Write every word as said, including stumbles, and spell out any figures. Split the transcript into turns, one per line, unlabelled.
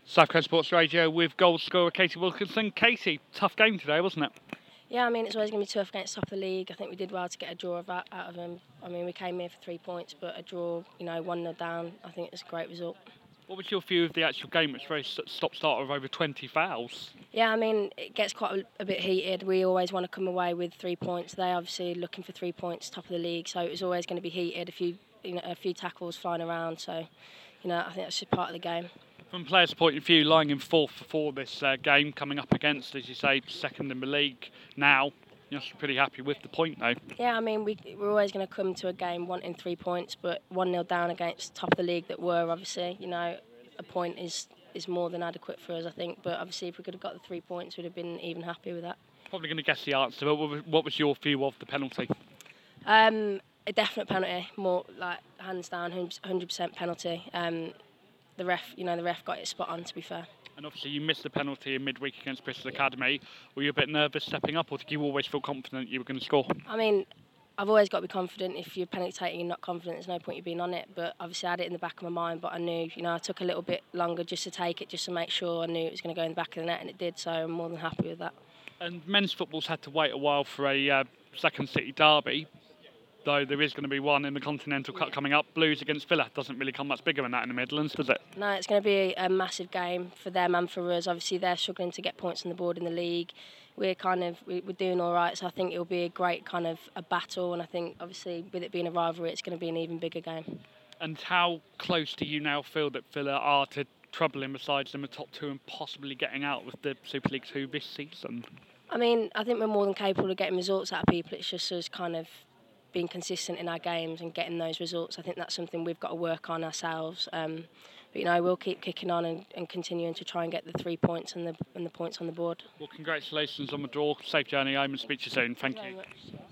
South Coast Sports Radio with goal scorer Katie Wilkinson. Katie, tough game today, wasn't it?
Yeah, I mean, it's always going to be tough against top of the league. I think we did well to get a draw of that out of them. I mean, we came here for three points, but a draw, you know, one nil down, I think it's a great result.
What was your view of the actual game? It's very stop-start of over twenty fouls.
Yeah, I mean, it gets quite a, a bit heated. We always want to come away with three points. They obviously looking for three points, top of the league, so it was always going to be heated. A few, you know, a few tackles flying around. So, you know, I think that's just part of the game.
From players' point of view, lying in fourth for this uh, game, coming up against, as you say, second in the league now, you're pretty happy with the point, though.
Yeah, I mean, we, we're always going to come to a game wanting three points, but one nil down against top of the league that were, obviously, you know, a point is, is more than adequate for us, I think. But obviously, if we could have got the three points, we'd have been even happy with that.
Probably going to guess the answer, but what was your view of the penalty?
Um, a definite penalty, more like hands down, one hundred percent penalty. Um, the ref, you know, the ref got it spot on, to be fair.
And obviously you missed the penalty in midweek against Bristol Academy. Were you a bit nervous stepping up, or did you always feel confident you were going to score?
I mean, I've always got to be confident. If you're penalty taking and not confident, there's no point you being on it. But obviously I had it in the back of my mind, but I knew, you know, I took a little bit longer just to take it, just to make sure I knew it was going to go in the back of the net, and it did, so I'm more than happy with that.
And men's football's had to wait a while for a uh, second city derby, though there is going to be one in the Continental Cup coming up. Blues against Villa doesn't really come much bigger than that in the Midlands, does it?
No, it's going to be a massive game for them and for us. Obviously, they're struggling to get points on the board in the league. We're kind of we're doing all right, so I think it'll be a great kind of a battle. And I think, obviously, with it being a rivalry, it's going to be an even bigger game.
And how close do you now feel that Villa are to troubling besides them the top two and possibly getting out with the Super League Two this season?
I mean, I think we're more than capable of getting results out of people. It's just us kind of being consistent in our games and getting those results. I think that's something we've got to work on ourselves. Um, but, you know, we'll keep kicking on and, and continuing to try and get the three points and the and the points on the board.
Well, congratulations on the draw. Safe journey home and speak to you soon. Thank,
Thank
you.
you very much.